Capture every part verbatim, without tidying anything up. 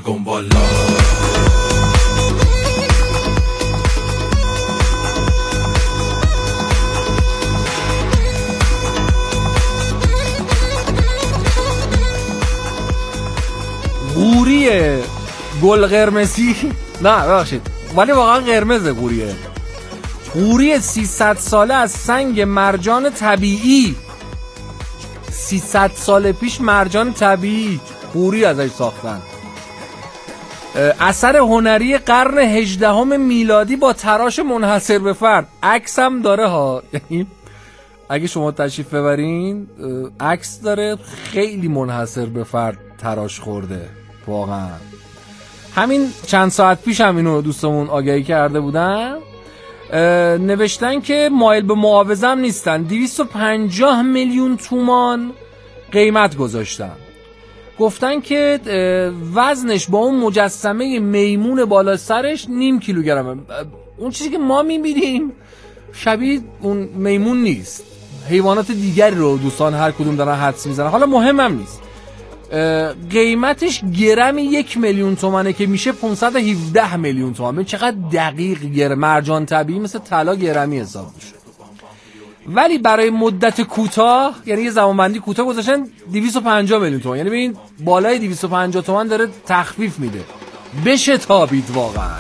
بگم بالا. قوری گل قرمزی، نه ببخشید ولی واقعا قرمزه قوریه، قوری سیصد ساله از سنگ مرجان طبیعی. سیصد سال پیش مرجان طبیعی قوری ازش ساختن. اثر هنری قرن هجدهم میلادی با تراش منحصر به فرد. عکس هم داره ها، یعنی اگه شما تشریف ببرین عکس داره، خیلی منحصر به فرد تراش خورده واقعا. همین چند ساعت پیش هم اینو دوستمون آگهی کرده بودن، نوشتن که مایل به معاوضه هم نیستن، دویست و پنجاه میلیون تومان قیمت گذاشتن. گفتن که وزنش با اون مجسمه میمون بالا سرش نیم کیلوگرمه. اون چیزی که ما میبینیم شبیه اون میمون نیست، حیوانات دیگری رو دوستان هر کدوم دارن حدس میزنن، حالا مهمم نیست. قیمتش گرمی یک میلیون تومنه که میشه پانصد و هفده میلیون تومن. ببین چقدر دقیق گرم، مرجان طبیعی مثل طلا گرمی حساب میشه. ولی برای مدت کوتاه، یعنی یه زمانبندی کوتاه گذاشتن دویست و پنجاه میلیون تومن. یعنی ببین بالای دویست و پنجاه تومن داره تخفیف میده. بشه تابید واقعا.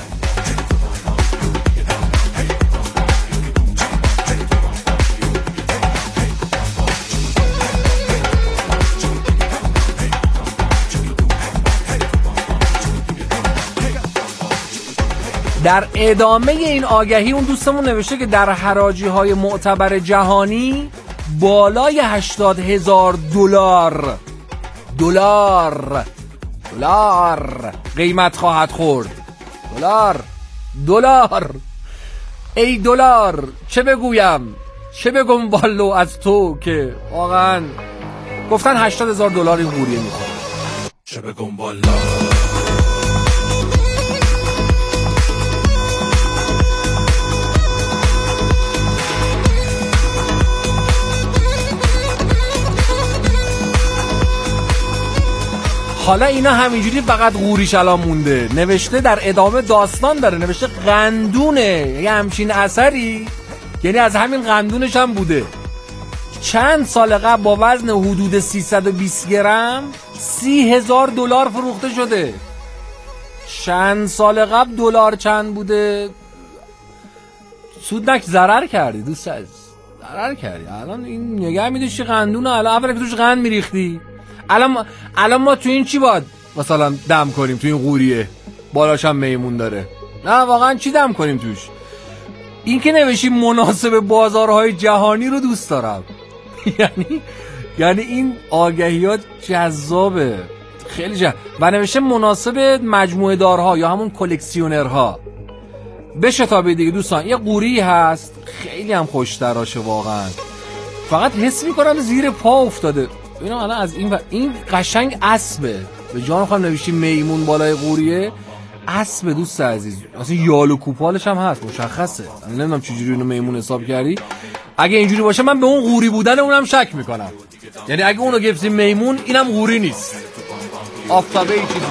در ادامه این آگهی اون دوستمون نوشته که در حراجی های معتبر جهانی بالای هشتاد هزار دلار دلار دلار قیمت خواهد خورد. دلار دلار ای دلار، چه بگویم چه بگم والو از تو که واقعا گفتن هشتاد هزار دلار این قوریه میخواد. چه بگم والا. حالا اینا همینجوری فقط قوریش الان مونده. نوشته در ادامه داستان داره، نوشته قندونه، یه همچین اثری، یعنی از همین قندونش هم بوده. چند سال قبل با وزن حدود سیصد و بیست گرم سی هزار دلار فروخته شده. چند سال قبل دلار چند بوده؟ سود نک، ضرر کردی دوست عزیز، ضرر کردی. الان این نگه میداشتی قندونه، الان اولا که توش قند میریختی، الان الان ما تو این چی باید مثلا دم کنیم؟ تو این قوریه بالاش هم میمون داره، نه واقعا چی دم کنیم توش؟ این که نوشی مناسب بازارهای جهانی رو دوست دارم. یعنی یعنی این آگهیات جذابه، خیلی جذاب. و نوشته مناسب مجموعه دارها یا همون کلکسیونرها. بشه تا به دیگه دوستان. یه قوری هست خیلی هم خوش تراشه واقعا، فقط حس میکنم زیر پا افتاده. اینا الان از این و این قشنگ اسبه، به جان خودم نوشتی میمون بالای قوریه، اسب دوست عزیز. اصلا یال و کوپالش هم هست مشخصه. من نمیدونم چجوری اینو میمون حساب کردی. اگه اینجوری باشه من به اون قوری بودن اونم شک میکنم. یعنی اگه اونو گفتی میمون اینم قوری نیست، آفتابه ای چیزی.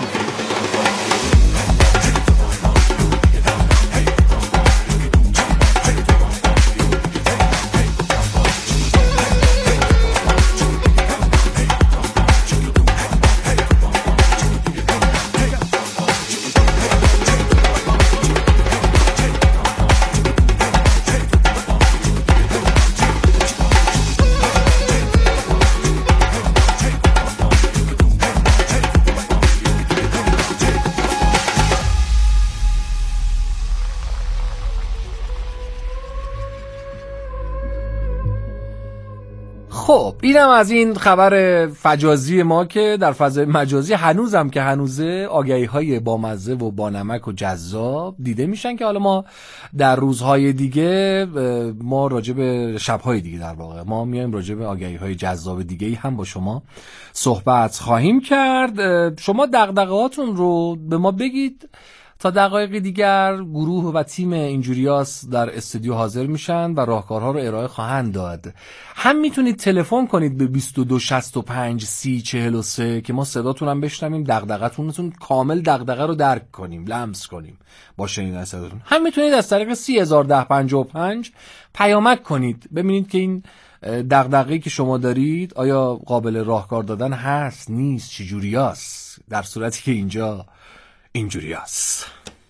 خب اینم از این خبر فجازی ما که در فضای مجازی هنوزم که هنوزه آگهی‌های بامزه و بانمک و جذاب دیده میشن که حالا ما در روزهای دیگه ما راجع به شب‌های دیگه در واقع ما میایم راجع به آگهی‌های جذاب دیگه‌ای هم با شما صحبت خواهیم کرد. شما دغدغه‌هاتون رو به ما بگید تا دقایق دیگر گروه و تیم اینجوریاس در استودیو حاضر میشن و راهکارها رو ارائه خواهند داد. هم میتونید تلفن کنید به بیست و دو شصت و پنج سی چهل و سه که ما صداتون هم بشنویم، دغدغه‌تون کامل دغدغه رو درک کنیم، لمس کنیم با شنیدن صداتون. هم میتونید از طریق سی هزار و ده پنجاه و پنج پیامک کنید، ببینید که این دغدغه‌ای که شما دارید آیا قابل راهکار دادن هست نیست، چجوریاست، در صورتی که اینجا اینجوریاست.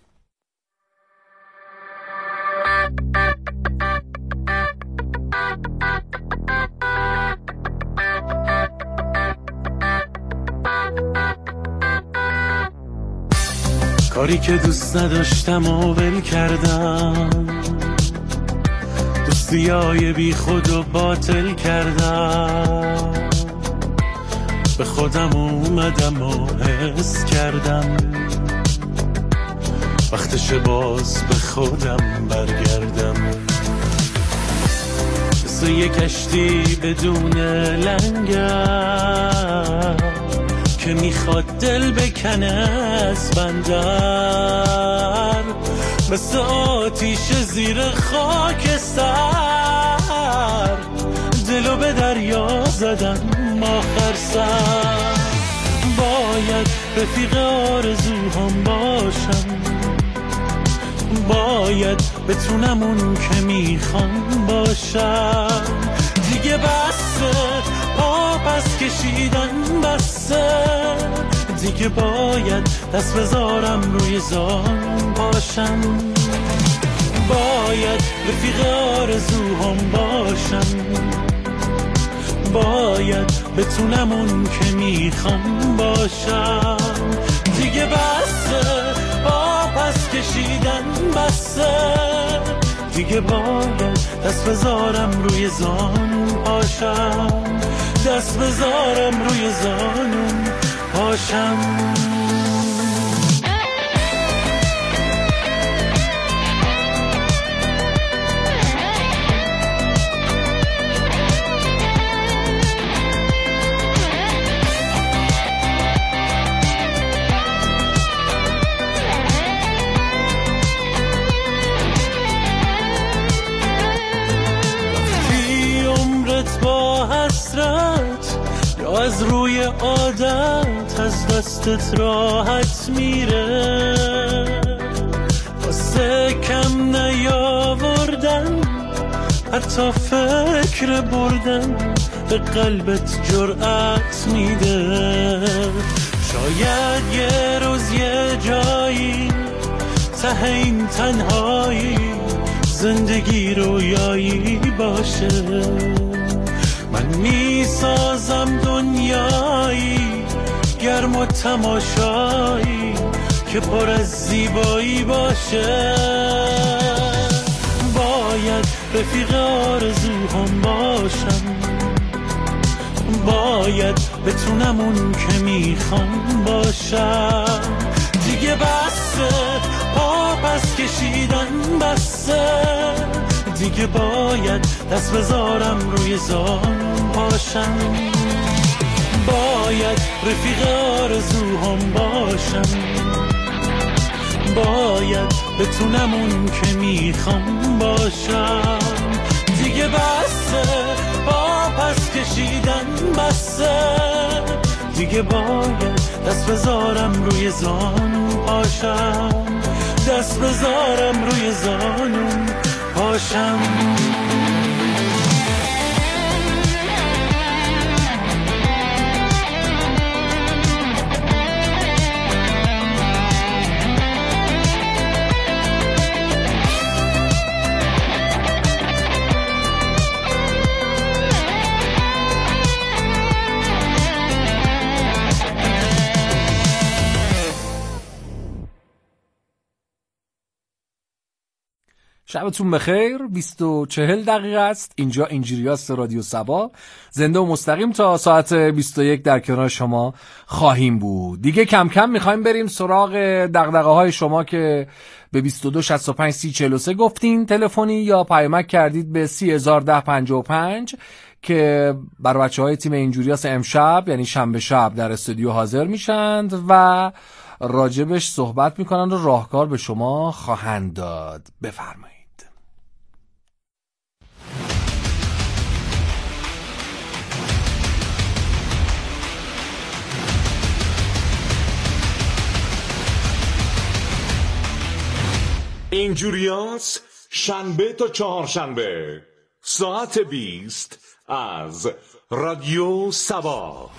کاری که دوست نداشتم و ول کردم، دوستیای بی خود و باطل کردم، به خودم اومدم و حس کردم وقتش باز به خودم برگردم. مثل یه کشتی بدون لنگر که میخواد دل بکنه از بندر، مثل آتیش زیر خاک سر دلو به دریا زدم آخر سر. باید رفیق آرزوهام باشم، باید بتونم اون که میخوام باشم. دیگه بسه پا پس کشیدن بسه، دیگه باید دست بذارم روی زان باشم. باید رفیق آرزوهام باشم، باید بتونم اون که میخوام باشم. دیگه بسه پا پس کشیدن بسه، دیگه باید دست بذارم روی زانون پاشم، دست بذارم روی زانون پاشم. از روی عادت از دستت راحت میره، واسه کم نیاوردن حتی فکر بردن به قلبت جرأت میده. شاید یه روز یه جایی ته این تنهایی زندگی رویایی باشه، من میسازم دنیایی گرم و تماشایی که پر از زیبایی باشه. باید رفیق آرزوهام باشم، باید بتونم اون که میخوام باشم. دیگه بسه پا پس کشیدن بسه، دیگه باید دست بذارم روی زان پاشم. باید رفیق آرزوهام باشم، باید بتونم اون که میخوام باشم. دیگه بسه پا پس کشیدن بسه، دیگه باید دست بذارم روی زان پاشم، دست بذارم روی زانون پاشم. شبتون بخیر. بیست و چهل دقیقه است. اینجا اینجوریاست رادیو سبا، زنده و مستقیم تا ساعت بیست و یک در کنار شما خواهیم بود. دیگه کم کم میخوایم بریم سراغ دغدغه های شما که به بیست و دو شصت و پنج سی چهل و سه گفتین تلفنی یا پیامک کردید به سی هزار و ده پنجاه و پنج که برای بچه های تیم اینجوریاست امشب یعنی شنبه شب در استودیو حاضر میشند و راجبش صحبت میکنن و راهکار به شما خواهند داد. بفرمایید. اینجوریاست شنبه تا چهارشنبه ساعت بیست از رادیو سبا.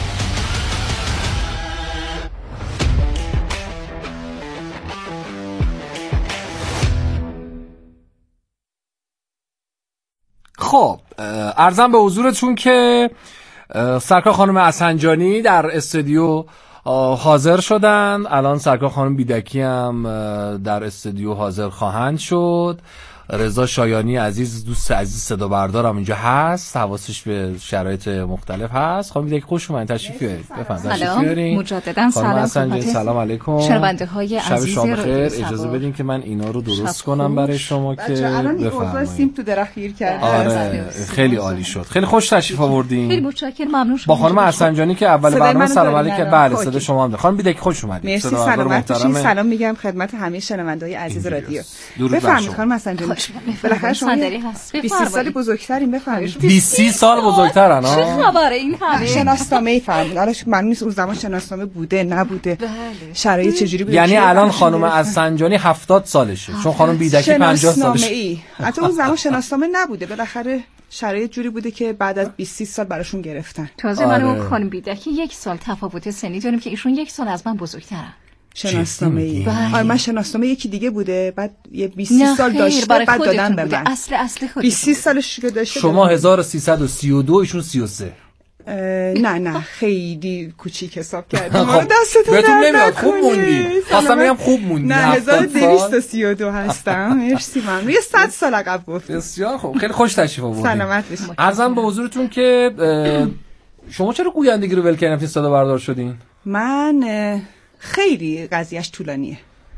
خب عرضم به حضورتون که سرکار خانم اسنجانی در استودیو حاضر شدن. الان سرکار خانم بیدکی هم در استودیو حاضر خواهند شد. رضا شایانی عزیز، دوست عزیز صدا بردارم اینجا هست، حواسش به شرایط مختلف هست. خانم بیدکی خوش اومدید، تشریف بیارید. بفرمایید. سلام مجددا. سلام سلام علیکم. شنونده های عزیز شب شما بخیر. اجازه بدین که من اینا رو درست کنم برای شما که بفرمایید. سیم تو درخت گیر کرد. آره خیلی عالی شد. خیلی خوش تشریف آوردین. خیلی متشکرم، ممنون شما. با خانم اسنجانی که اول برنامه سلام علیکم. بله صدا شما هم. خانم بیدکی خوش اومدید. مرسی، سلامت باشین. سلام میگم خدمت همه شنونده‌های عزیز رادیو. بفرمایید خانم اسنجانی. بالاخره شما بیست سال بزرگترین. بفرمایید. بیست سال بزرگترن ها. چه خبره این همه؟ شناسنامه فرمود. حالا من نیست اون زمان شناسنامه بوده نبوده. بله. شرایط چجوری بوده؟ یعنی الان خانم اسنجانی هفتاد سالشه چون خانم بیدکی پنجاه سالشه. ای حتی اون زمان شناسنامه نبوده، بالاخره شرایط جوری بوده که بعد از بیست سال براشون گرفتن. تازه من و خانم بیدکی یک سال تفاوت سنی داریم که ایشون یک سال از من بزرگترن. شناسنامه ای. آره من شناسنامه یکی دیگه بوده، بعد یه بیست سال داشته، بعد دادن به من. اصل اصل خودت. بیست سالش که داشته. شما هزار و سیصد و سی و دو ایشون سی و سه. نه نه خیلی کوچیک حساب کردیم. ما دستتون بهتون نمیاد. خوب موندی. اصلا میگم خوب موندی. نه هزار و دویست و سی و دو هستم. مرسی ممنون. یه صد سال عقب گفت. بسیار خوب. خیلی خوش تشریف آوردید. سلامت باشید. عرضم به حضورتون که شما چرا گویندگی رو ول کردین رفتین صدا بردار شدین؟ من خیلی قضیهش طولانیه.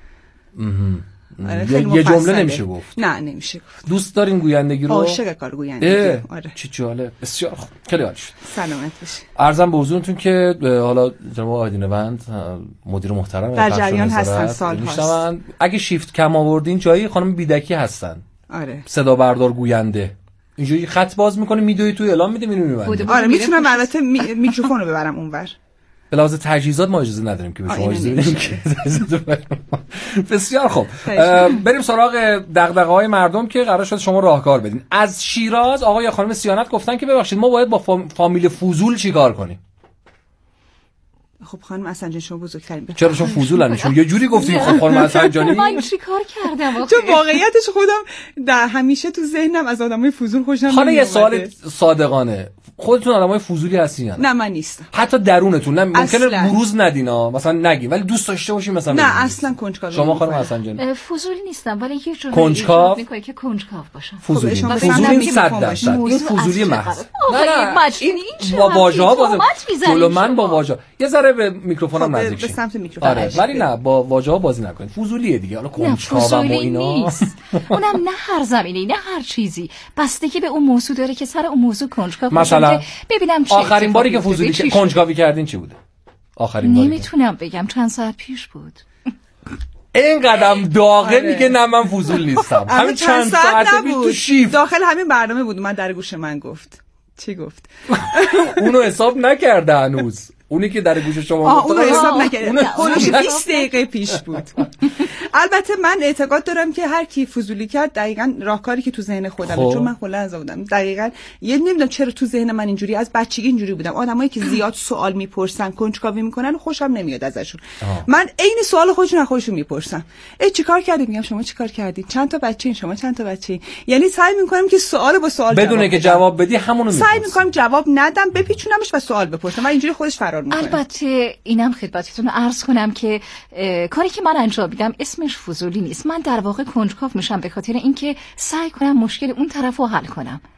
آره یه جمله نمیشه گفت. نه نمیشه گفت. دوست دارین گویندگی رو؟ عاشق کار گویندگی. آره چه جالب. بسیار خوب. خیلی عالی شد. سلامت باشید. عرضم به حضورتون که حالا جناب آیدین بند مدیر محترم در جریان هستن سال هاست. اگه شیفت کم آوردین جایی خانم بیدکی هستن. آره. صدا بردار گوینده. اینجوری خط باز می‌کنی میدوی تو اعلام میده میریم میبندیم. آره میتونم البته میکروفون رو ببرم اونور. به لحاظ تجهیزات ما اجازه نداریم که به شما اجازه بدیم که بسیار خوب. بریم سراغ دغدغه‌های مردم که قرار شد شما راهکار بدین. از شیراز آقای خانم سیانت گفتن که ببخشید ما باید با فامیل فوزول چیکار کنیم؟ خب خانم اسنجانی شما بزرگترین. چرا شما فوزولن؟ شما یه جوری گفتیم خب خانم اسنجانی من چیکار کردم؟ تو واقعیتش خودم در همیشه تو ذهنم از آدمای فوزول خوشم نمیاد. حالا یه سوال صادقانه، خودتون آدمای فوزولی هستین یا نه؟ نه من نیستم. حتی درونتون نه ممکنه بروز ندینا، مثلا نگین ولی دوست داشته باشین مثلا. نه اصلا کنجکاوی. شما خانم اسنجانی فوزولی نیستم ولی یه جوری کنجکاو میگه که کنجکاو باشم. فوزولی فوزولی صد درصد. این فوزولی محض. نه نه این با واژه‌ها باز جلو من با واژه یه ذره به میکروفونم نزدیک به سمت میکروفون. آره ولی نه با واژه‌ها بازی نکنید. فوزولیه دیگه. حالا کنجکاو و اینا اونم نه هر زمینه‌ای نه هر چیزی، بستگی به اون موضوع داره که سر اون موضوع کنجکاو مثلا ببینم آخرین باری که فوزولی کنجکاوی کردین چی بوده؟ آخرین باری نمیتونم بگم، چند ساعت پیش بود. این قدم داغه میگه نه من فوزول نیستم. همین چند ساعت پیش تو شیفت داخل همین برنامه بود من در گوش من گفت. چی گفت؟ اونو حساب نکرده هنوز. اونی که در گوش شما گفت اونو حساب نکرده. خودش بیست دقیقه پیش بود. البته من اعتقاد دارم که هر کی فضولی کرد دقیقاً راهکاری که تو ذهن خودمه، چون من خلا از بودم دقیقاً یه نمیدونم چرا تو ذهن من اینجوری از بچگی اینجوری بودم. آدمایی که زیاد سوال میپرسن کنجکاوی میکنن خوشم نمیاد ازشون. آه. من عین سوال خودشون از خودشون میپرسم. ای چیکار کردی؟ میگم شما چیکار کردید؟ چند تا بچه‌ین؟ شما چند تا بچه‌ین؟ یعنی سعی میکنم که سوال با سوال بدون که جواب بدی همونو میپرسم. سعی میکنم جواب ندم بپیچونمش و سوال بپرسم و اینجوری خودش فرار میکنه. البته اینم خدمتتون عرض کنم که کاری که من انجام میدم اسمش فضولی نیست. من در واقع کنجکاو میشم به خاطر اینکه سعی کنم مشکل اون طرفو حل کنم.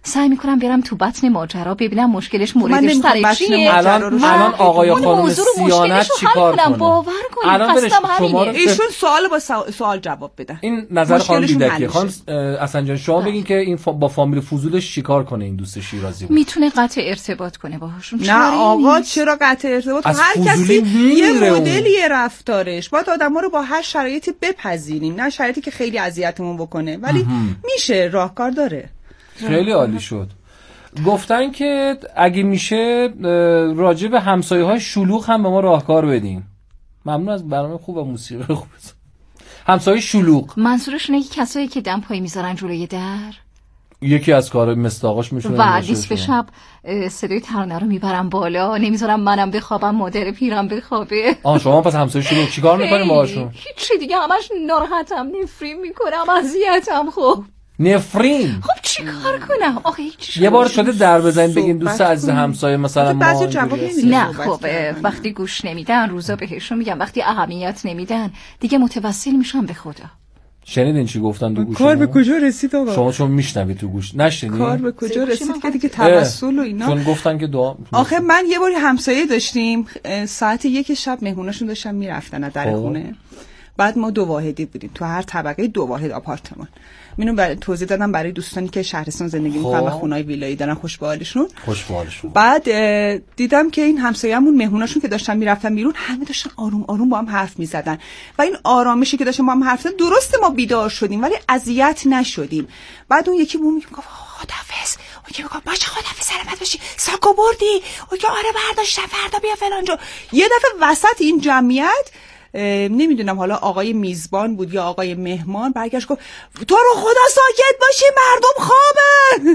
سعی میکنم برم تو بطن ماجرا ببینم مشکلش موردش سر چیه. الان الان آقای خانم سیانت چیکار کنه؟ باور کنید الان برش شما رو ایشون سوال با سوال جواب بدن. این نظر خانم بیدکی. خانم حسن جان شما بگین که این با فامیل فضولش چیکار کنه این دوست شیرازی بود؟ میتونه قطع ارتباط کنه باهاشون. نه آقا چرا قطع ارتباط؟ هر کسی یه مدلیه رفتارش. باید آدما رو با هر شرایطی بپذیریم، نه شرایطی که خیلی اذیتمون بکنه، ولی میشه راهکار داره. خیلی عالی شد. گفتن که اگه میشه راجع به همسایه‌های شلوغ هم به ما راهکار بدین. ممنون از برنامه خوب و موسیقی خوب. همسایه شلوغ منظورشونه اینه که کسایی که دم پای میذارن جلوی در. یکی از کارهای مستاقاش میشونه و نیست به شب صدای ترانه رو میبرم بالا، نمیذارم منم بخوابم، مادر پیرم بخوابه. آه شما پس همسایه شلوغ چیکار میکنین باهاشون؟ هیچی دیگه، همش ناراحتم، نفرین میکنم، اذیتم. خب نفرین. خب چی کار کنم؟ آخه یه بار شده در بزنین بگین دوست عزیز همسایه مثلا ما نه خب وقتی گوش نمیدن روزا بهشون میگم، وقتی اهمیت نمیدن دیگه متوسل میشم به خدا. شنیدین چی گفتن تو گوش؟ کار به کجا رسید آقا؟ شما چون میشنوی تو گوش نشنیدین؟ کار به کجا رسید که دیگه توسل و اینا. چون گفتن که دعا. آخه من یه باری همسایه داشتیم، ساعت یک شب مهموناشون داشتن میرفتن در خونه. بعد ما دو واحدی بودیم تو هر طبقه دو واحد آپارتمان. اینو برای توضیح دادم برای دوستانی که شهرستان زندگی می‌کنن و خونه‌های ویلایی دارن، خوش به حالشون. خوش به حالشون. بعد دیدم که این همسایه‌مون مهموناشون که داشتن میرفتن بیرون همه داشتن آروم آروم با هم حرف می‌زدن و این آرامشی که داشتن با هم حرف زدن، درسته ما بیدار شدیم ولی اذیت نشدیم. بعد اون یکی مون میگفت خدافظ، اون که میگفت باشه خدافظ سلامت باشی، ساکو بردی، اون که آره برداشتم فردا بیا فلان جا. یه دفعه وسط این جمعیت نمیدونم حالا آقای میزبان بود یا آقای مهمان برگشت گفت تو رو خدا ساکت باشی مردم خوابن.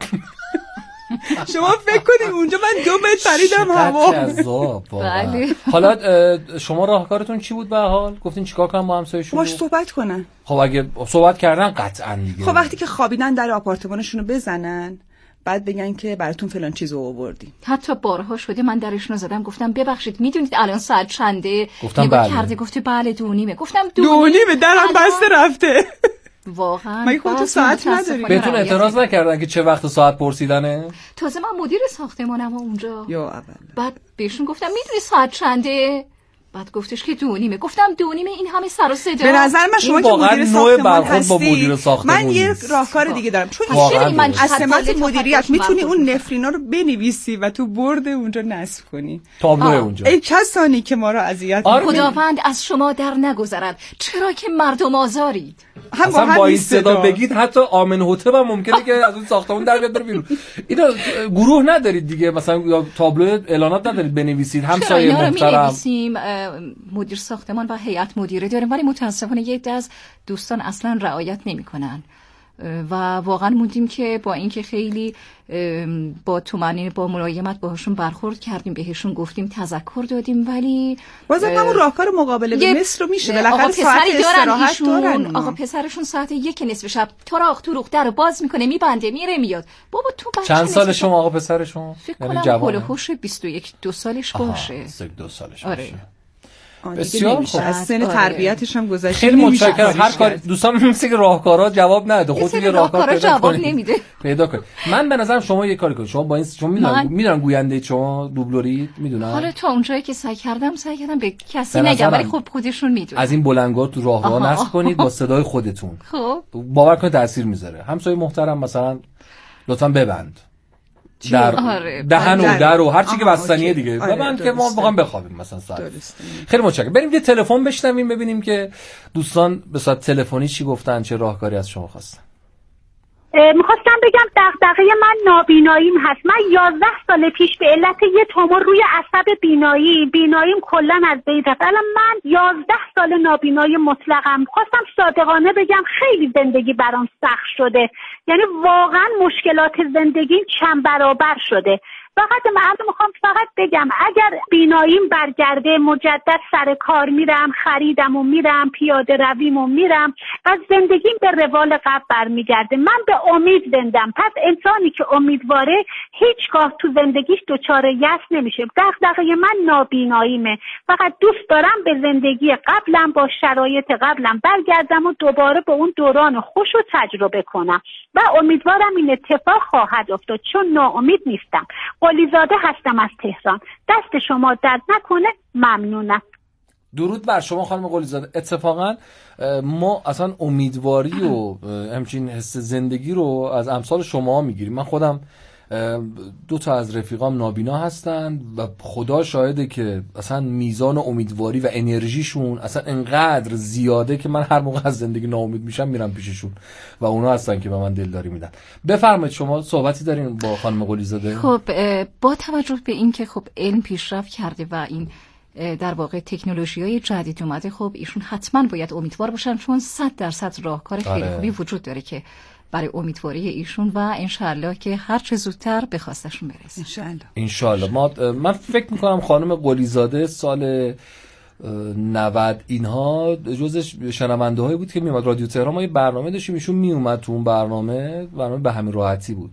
شما فکر کنید اونجا من دو متر پریدم هوا. بله. حالا شما راهکارتون چی بود به حال؟ گفتین چیکار کنم با همسایه‌شون؟ باش صحبت کنن. خب اگه صحبت کردن قطعاً دیگه. خب وقتی که خوابیدن در آپارتمانشون رو بزنن، بعد بگن که براتون فلان چیزو آوردیم. حتی بارها شده من درشون زدم گفتم ببخشید میدونید الان ساعت چنده؟ گفتم بله. کرده گفته بله دو نیمه. گفتم دو نیمه درم بسته رفته. واقعا مگه خودتون ساعت نداری؟ بهتون اعتراض نکردن که چه وقت ساعت پرسیدنه؟ تازه من مدیر ساختمانم اونجا. یا اول. بعد بهشون گفتم میدونی ساعت چنده؟ بعد گفتش که دو نیمه. گفتم دو نیمه این همه سر و صدا. به نظر من شما که مدیر ساختمان هستی، با مدیر ساختمان من یه راهکار دیگه دارم. چون من از سمت مدیریت میتونی اون نفرینا رو بنویسی و تو برد اونجا نصب کنی. تابلو اونجا. ای کسانی که ما رو اذیت می‌کنید. خداوند از شما در نگذرد. چرا که مردم آزارید. هم با با این صدا بگید حتی آمن هتل هم ممکنه که از اون ساختمون در بیاد بره بیرون. اینا گروه ندارید دیگه، مثلا یا تابلو اعلانات ندارید بنویسید همسایه محترم. مدیر ساختمان و هیئت مدیره داریم ولی متاسفانه یک عده از دوستان اصلا رعایت نمی‌کنن و واقعا موندیم که با اینکه خیلی با تومنی با ملایمت باهاشون برخورد کردیم، بهشون گفتیم تذکر دادیم ولی بازم همون راهکار مقابله به مثل رو میشه. بالاخره ساعت استراحت دارن. آقا پسرشون ساعت یک نصف شب تاراخ توروخ درو باز میکنه میبنده میره میاد. بابا تو بچه چند سال شما آقا پسرشون؟ فکر کنم هولوحش بیست و یک دو سالش باشه. بیست و یک دو سالش آره. باشه. بسیار خوب. از سن تربیتش هم گذشته. خیلی متشکرم. هر کار دوستان مثل که راهکارا جواب نده، خودتون یه راهکار پیدا کنید. نمیده. پیدا کنید. من به نظرم شما یه کاری کنید. شما با این شما میدونن میدونن گوینده شما دوبلوری میدونن. حالا تا اونجایی که سعی کردم سعی کردم به کسی نگم ولی خب خودشون میدونن. از این بلنگا تو راهرو نصب کنید با صدای خودتون. خب باور کنید تاثیر میذاره. همسایه محترم مثلا لطفا ببند. در آره. دهن و در و هر چی که بستنیه دیگه آره ببند که ما واقعا بخوابیم مثلا ساعت. خیلی متشکرم. بریم یه تلفن بشنویم ببینیم که دوستان به صورت تلفنی چی گفتن، چه راهکاری از شما خواستن. میخواستم بگم دغدغه من نابیناییم هست. من یازده سال پیش به علت یه تومور روی عصب بینایی بیناییم کلا از بین رفت. الان من یازده سال نابینایی مطلقم. خواستم صادقانه بگم خیلی زندگی برام سخت شده، یعنی واقعا مشکلات زندگی چند برابر شده. فقط من میخوام فقط بگم اگر بیناییم برگرده مجدد سر کار میرم، خریدم و میرم، پیاده رویم و میرم، از زندگیم به روال قبل برمیگرده. من به امید زندم. پس انسانی که امیدواره هیچگاه تو زندگیش دچار یأس نمیشه. دغدغه من نابیناییمه. فقط دوست دارم به زندگی قبلم با شرایط قبلم برگردم و دوباره به اون دوران خوش رو تجربه کنم و امیدوارم این اتفاق خواهد افتاد چون ناامید نیستم. قلیزاده هستم از تهران. دست شما درد نکنه. ممنونم. درود بر شما خانم قلیزاده. اتفاقا ما اصلا امیدواری و همچین حس زندگی رو از امثال شما میگیریم. من خودم دو تا از رفیقام نابینا هستند و خدا شاهده که اصلا میزان امیدواری و انرژیشون اصلا انقدر زیاده که من هر موقع از زندگی ناامید میشم میرم پیششون و اونا هستن که به من دلداری میدن. بفرمایید شما صحبتی دارین با خانم قلیزاده؟ خب با توجه به این که خب علم پیشرفت کرده و این در واقع تکنولوژی‌های جدید اومده، خب ایشون حتما باید امیدوار باشن چون صد درصد راهکار خیلی آره. خوبی وجود داره که برای امیدواری ایشون و انشالله که هر چه زودتر به خواستشون برسه. انشالله. انشالله. ما من فکر میکنم خانم قلیزاده سال نود اینها جز شنونده هایی بود که میومد رادیو تهران. ما یه برنامه داشتیم ایشون میومد تو اون برنامه برنامه به همین راحتی بود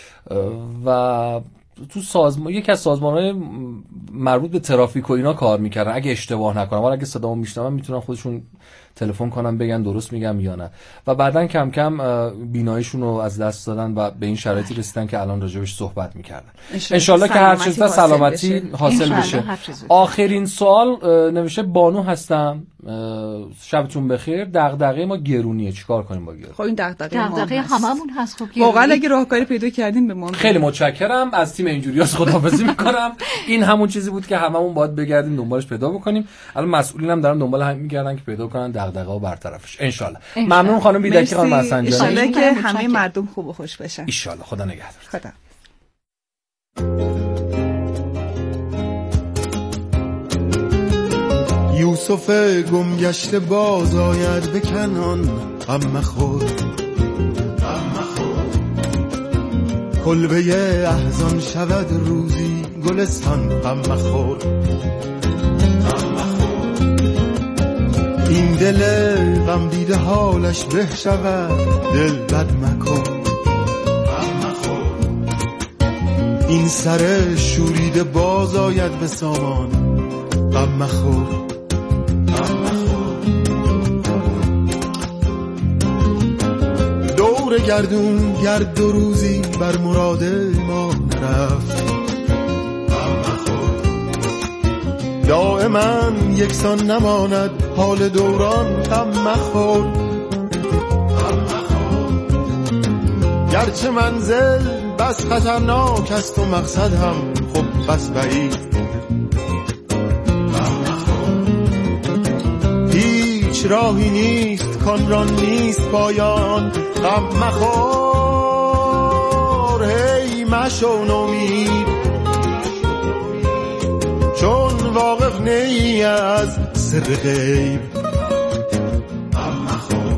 و تو سازمان یکی از سازمان‌های مربوط به ترافیک و اینا کار میکردن اگه اشتباه نکنم، ولی اگه صدامو میشنون میتونن خودشون تلفن کنن بگن درست میگم یا نه. و بعدن کم کم بیناییشون رو از دست دادن و به این شرایطی رسیدن که الان راجبش صحبت میکردن. انشالله که هر چیز سلامتی بشه. حاصل بشه. آخرین سوال نوشته بانو هستم، شبتون بخیر. دغدغه ما گرونیه، چیکار کنیم با گرون؟ خب این دغدغه دغدغه هممون هست. خب واقعا اگه راهکاری پیدا کردین به ما. خیلی متشکرم از تیم اینجوریاس. خداحافظی میکنم. این همون چیزی بود که هممون باید بگردیم دنبالش پیدا بکنیم. الان مسئولینم دارن دنبال همین میگردن که پیدا کنن دغدغه‌ها برطرفش. ان شاء الله. ممنون خانم بیدکی، خانم حسن‌جانی. ان شاء الله که همه مردم خوب و خوش بشن. ان شاء الله. خدا نگهدار. خدا. یوسف گم گشته باز آید به کنعان، غم مخور غم مخور. کلبه احزان شود روزی گلستان، غم مخور غم مخور. این دل غم دیده حالش به شود، دل بد مکن غم مخور. این سر شوریده باز آید به سامان، غم مخور. دور گردون گرد دو روزی بر مراد ما نرفت، غم مخور. دائما یکسان نماند حال دوران، غم مخور غم مخور. گرچه منزل بس خطرناک است و مقصد هم خب بس بعید، راهی نیست کان را نیست پایان، غم مخور. هی مشو نومید چون واقف نی از سر غیب، غم مخور.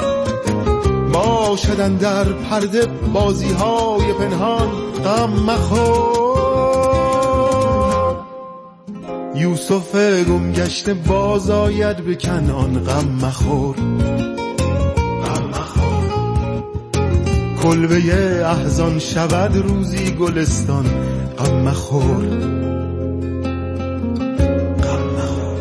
باشدن در پرده بازی های پنهان، غم مخور. یوسف گم گشته باز آید به کنعان، غم مخور غم مخور. کلبه احزان شود روزی گلستان، غم مخور غم مخور.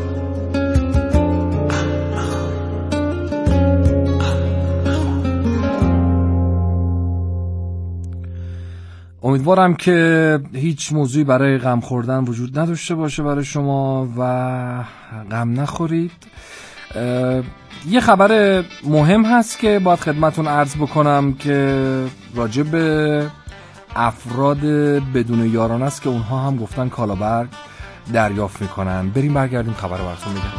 امیدوارم که هیچ موضوعی برای غم خوردن وجود نداشته باشه برای شما و غم نخورید. یه خبر مهم هست که باید خدمتون عرض بکنم که راجع به افراد بدون یاران است که اونها هم گفتن کالابرگ دریافت میکنن. بریم برگردیم خبر رو براتون میگم.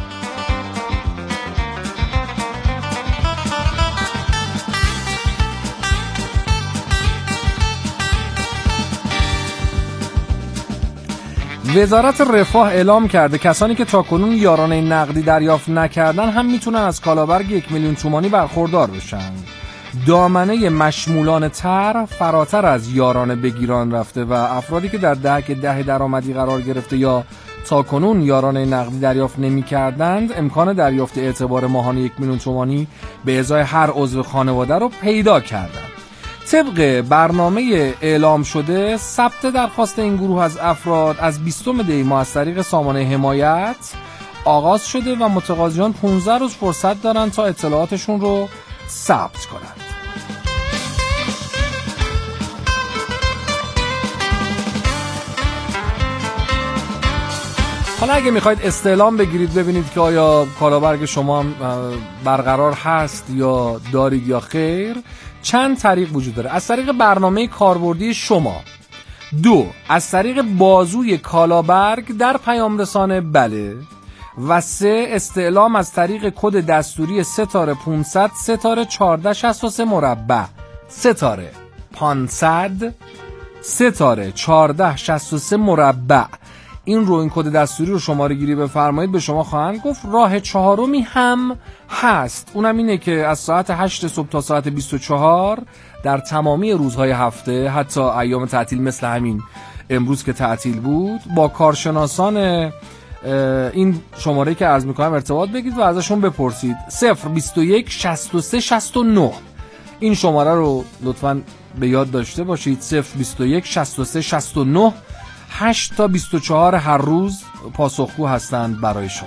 وزارت رفاه اعلام کرده کسانی که تاکنون یارانه نقدی دریافت نکردن هم میتونن از کالابرگ یک میلیون تومانی برخوردار بشن. دامنه مشمولان تر فراتر از یاران بگیران رفته و افرادی که در دهک ده درآمدی قرار گرفته یا تاکنون یاران نقدی دریافت نمی کردند امکان دریافت اعتبار ماهانه یک میلیون تومانی به ازای هر عضو خانواده رو پیدا کردند. طبق برنامه اعلام شده ثبت درخواست این گروه از افراد از بیستم دی ماه از طریق سامانه حمایت آغاز شده و متقاضیان پانزده روز فرصت دارن تا اطلاعاتشون رو ثبت کنند. حالا اگه میخواید استعلام بگیرید ببینید که آیا کالابرگ شما هم برقرار هست یا دارید یا خیر، چند طریق وجود داره. از طریق برنامه کاربردی شما، دو از طریق بازوی کالابرگ در پیام رسانه بله، و سه استعلام از طریق کد دستوری ستاره پانصد ستاره چهارده شصت و سه مربع ستاره پانصد ستاره چهارده شصت و سه مربع. این رو این کد دستوری رو شماره گیری بفرمایید به شما خواهند گفت. راه چهارمی هم هست، اونم اینه که از ساعت هشت صبح تا ساعت بیست و چهار در تمامی روزهای هفته حتی ایام تعطیل مثل همین امروز که تعطیل بود با کارشناسان این شماره که عرض میکنم ارتباط بگیرید و ازشون بپرسید. صفر بیست و یک شصت و سه شصت و نه این شماره رو لطفاً به یاد داشته باشید. صفر بیست و یک شصت و سه شصت و نه هشت تا بیست و چهار هر روز پاسخگو هستند برای شما.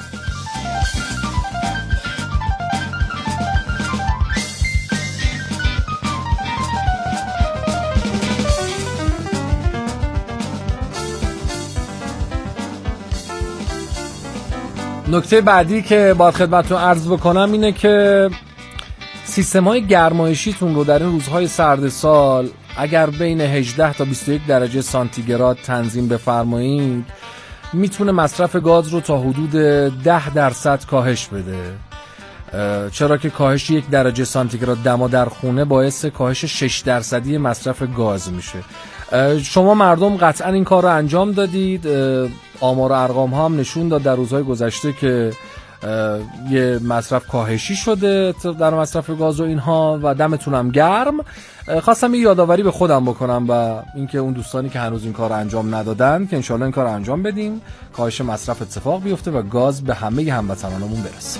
نکته بعدی که باید خدمتتون عرض بکنم اینه که سیستم‌های گرمایشیتون رو در این روزهای سرد سال اگر بین هجده تا بیست و یک درجه سانتیگراد تنظیم بفرمایید میتونه مصرف گاز رو تا حدود ده درصد کاهش بده، چرا که کاهش یک درجه سانتیگراد دما در خونه باعث کاهش شش درصدی مصرف گاز میشه. شما مردم قطعا این کار رو انجام دادید. آمار و ارقام ها هم نشون داد در روزهای گذشته که یه مصرف کاهشی شده در مصرف گاز و اینها و دمتونم گرم. خواستم یه یادآوری به خودم بکنم و اینکه اون دوستانی که هنوز این کار رو انجام ندادن که انشالله این کار رو انجام بدیم، کاهش مصرف اتفاق بیفته و گاز به همه هموطنانمون برسه.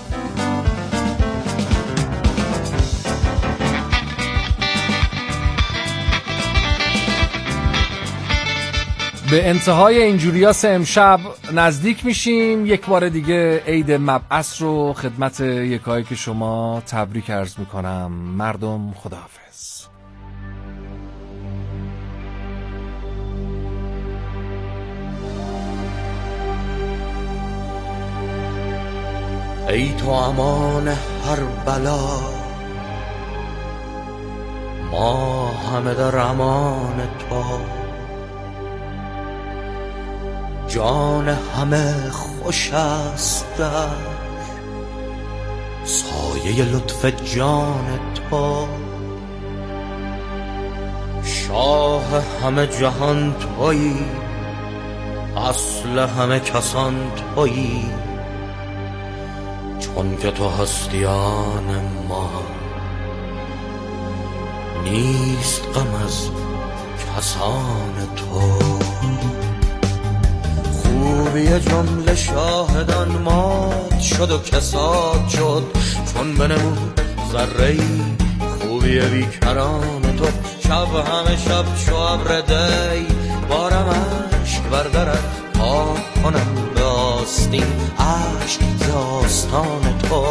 به انتهای این جوریاس امشب نزدیک میشیم. یک بار دیگه عید مبعث رو خدمت یکایی که شما تبریک عرض میکنم. مردم خداحافظ. ای تو امان هر بلا، ما همه در امان تو، جان همه خوش است در سایه لطف جان تو، شاه همه جهان تویی، اصل همه کسان تویی، چون که تو هستیان ما نیست غم از کسان تو. خوبی جمله شاهدان مات شد و کساد شد، چون بنمود ذره‌ای خوبی بیکران تو. شب همه شب چو ابر دی بارم اشک بر درت، پاک کنم به آستین اشک ز آستان تو.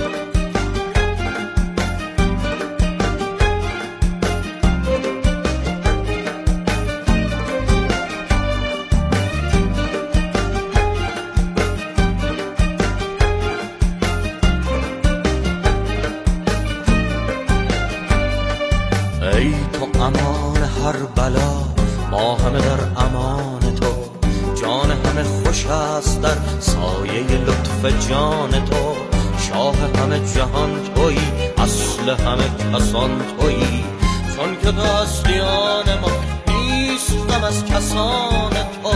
ای تو امان هر بلا، ما همه در امان تو، جان همه خوش است در سایه لطف جان تو، شاه همه جهان تویی، اصل همه کسان تویی، چون که تو هستیان ما نیست غم از کسان تو.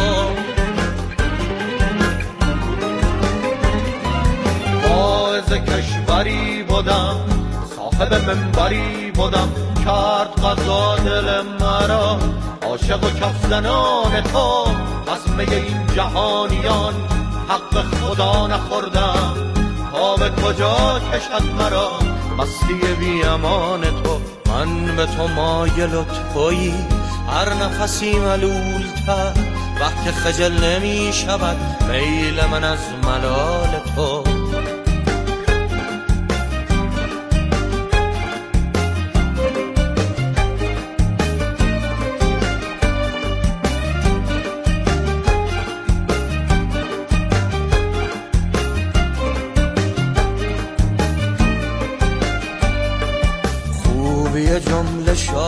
واعظ کشوری بودم صاحب منبری بودم کرد قضا دل مرا، عاشق و کف زنان تو قسمه این جهانیان، حق خدا نخوردم تا به کجا کشد مرا مستی بی امان تو. من به تو مایل و تویی هر نفسی ملولتر، وقت خجل نمی شود میل من از ملال تو.